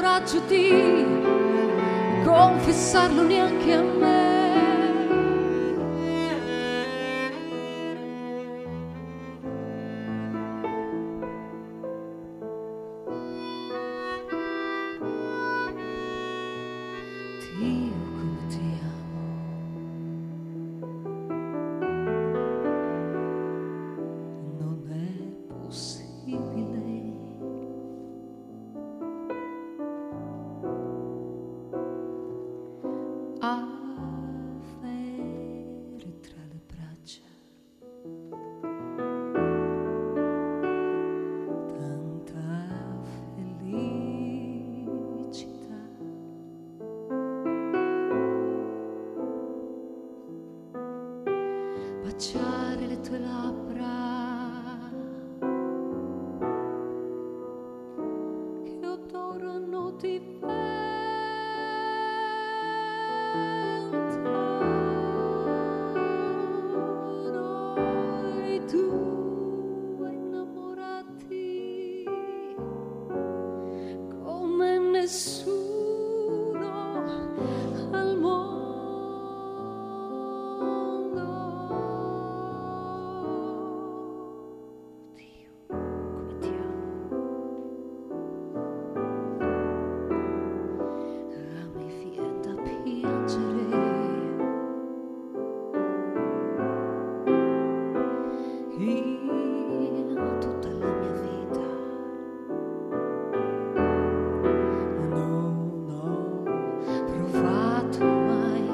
coraggio di confessarlo neanche a me. Dio, come ti amo. Non è possibile avere tra le braccia tanta felicità. Baciare le tue labbra che odorano di vento. Noi due innamorati come nessuno al mondo. Dio, come ti amo. Mi viene da piangere. In tutta la mia vita non ho provato mai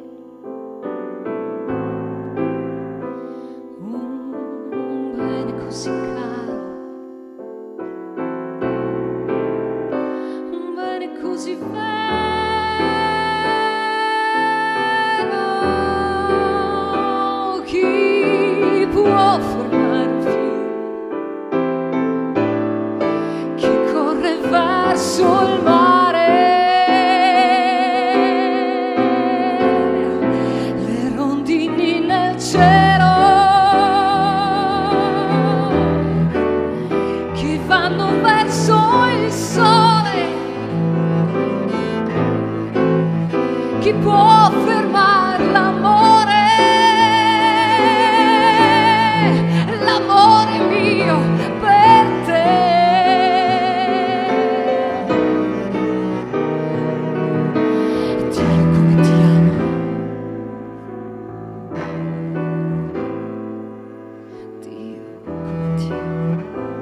un bene così caro, un bene così vero. Chi può fermare il fiume che corre verso il mare? Le rondini nel cielo che vanno verso il sole. Chi può fermare l'amore? L'amore mio per te. Dio, come ti amo. Dio, come ti amo.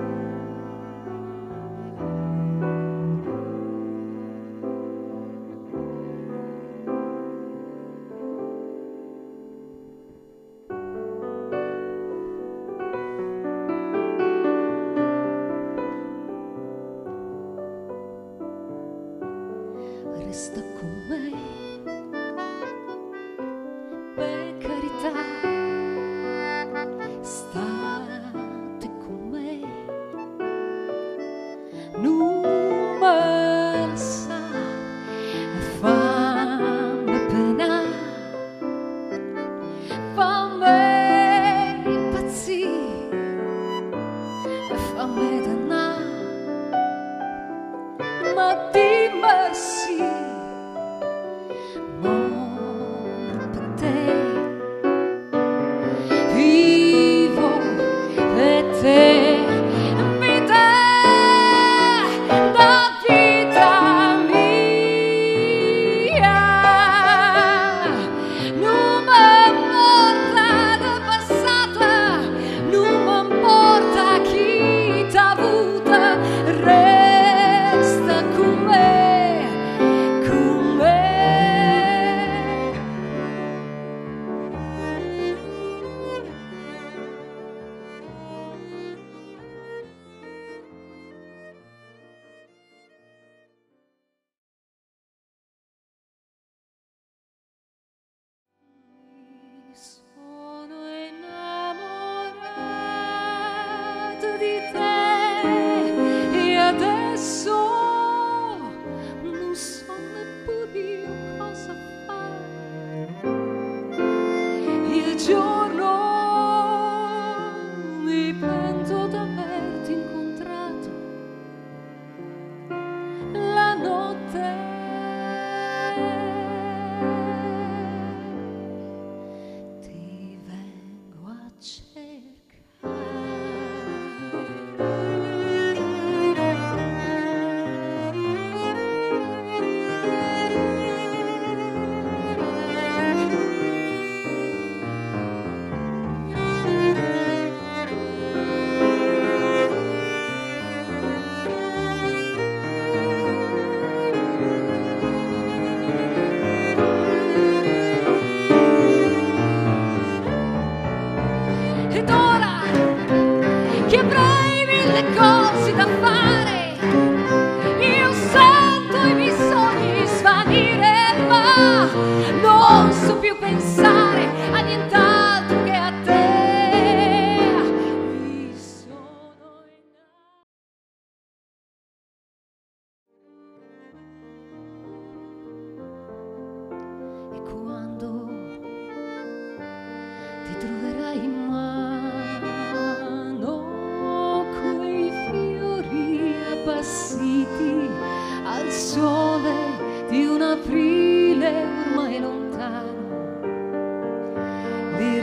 Resta con me, per carità, state con me. Non me la sa, fammi pena, fammi impazzire, fammi dannare, ma dimmi sì. Per te vivo, per te vita da vita mia. Non m'importa da passata, non m'importa chi t'ha avuta, resta con me. quando ti troverai in mano quei fiori appassiti al sole di un aprile ormai lontano, li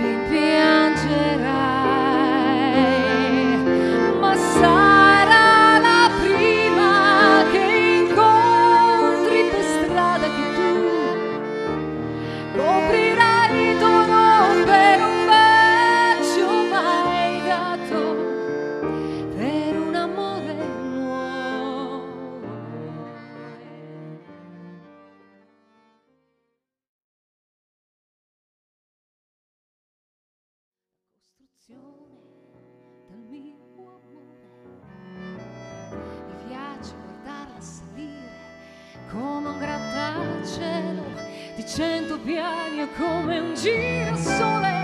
rimpiangerai, ma sarà la prima che incontri per strada che tu coprirai d'oro per un bacio mai dato, per un amore nuovo. Costruzione del mio amore, mi piace guardarla salire come un grattacielo di 100 piani o come un girasole,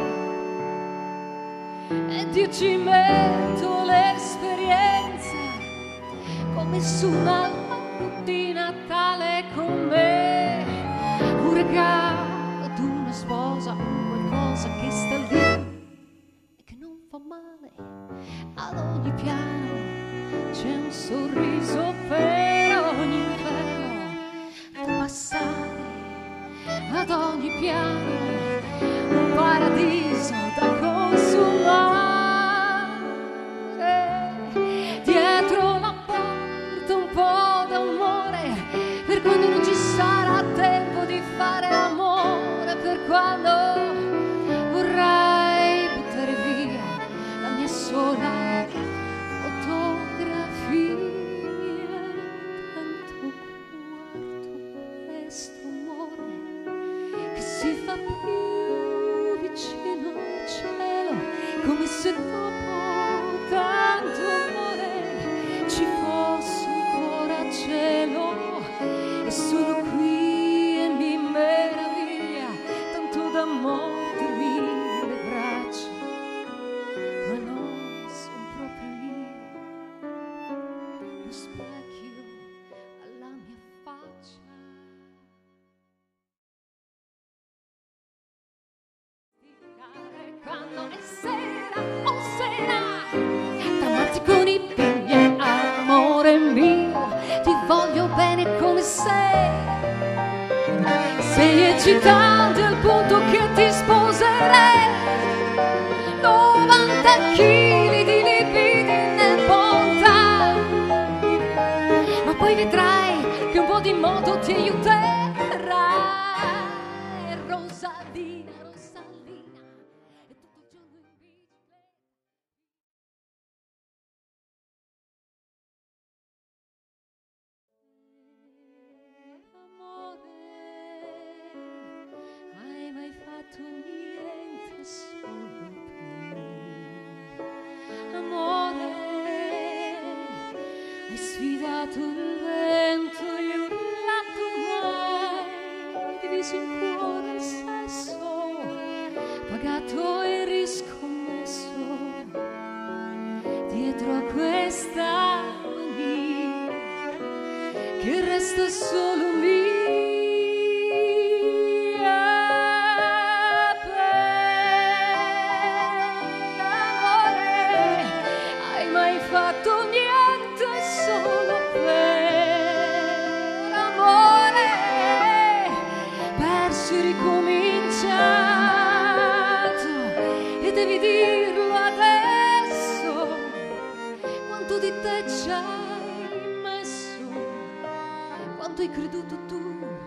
ed io ci metto l'esperienza come su una notte di Natale con me, un regalo ad una sposa, un qualcosa che sta lì e che non fa male. Ad ogni piano c'è un sorriso per ogni inferno da passare, ad ogni piano un paradiso da consumare, dietro la porta un po' d'amore per quando non ci sarà tempo di fare amore, per quando vorrai buttare via la mia sola fotografia. Tanto guardo questo amore che si fa più vicino al cielo, come se dopo tanto amore ci fosse ancora cielo. E sono qui e mi meraviglia tanto da mordermi le braccia, ma non sono proprio io lo specchio alla mia faccia. Quando è sera, oh sera, t'ammazzi con i pigli, amore mio, ti voglio bene come sei. Sei eccitante al punto che ti sposerei. 90 chili di libidine in bontà, ma poi vedrai che un po' di modo ti aiuterà. Rosalina, Rosalina, e tutto il giorno in bicicletta. Amore, hai mai fatto niente solo per me? Amore, hai sfidato il vento e urlato mai, diviso in cuore il sesso, pagato e riscommesso dietro a questa agonia che resta solo mia. Amore, hai mai fatto niente solo per amore? Perso e ricominciato, e devi dirlo adesso, quanto di te ci hai messo, quanto hai creduto tu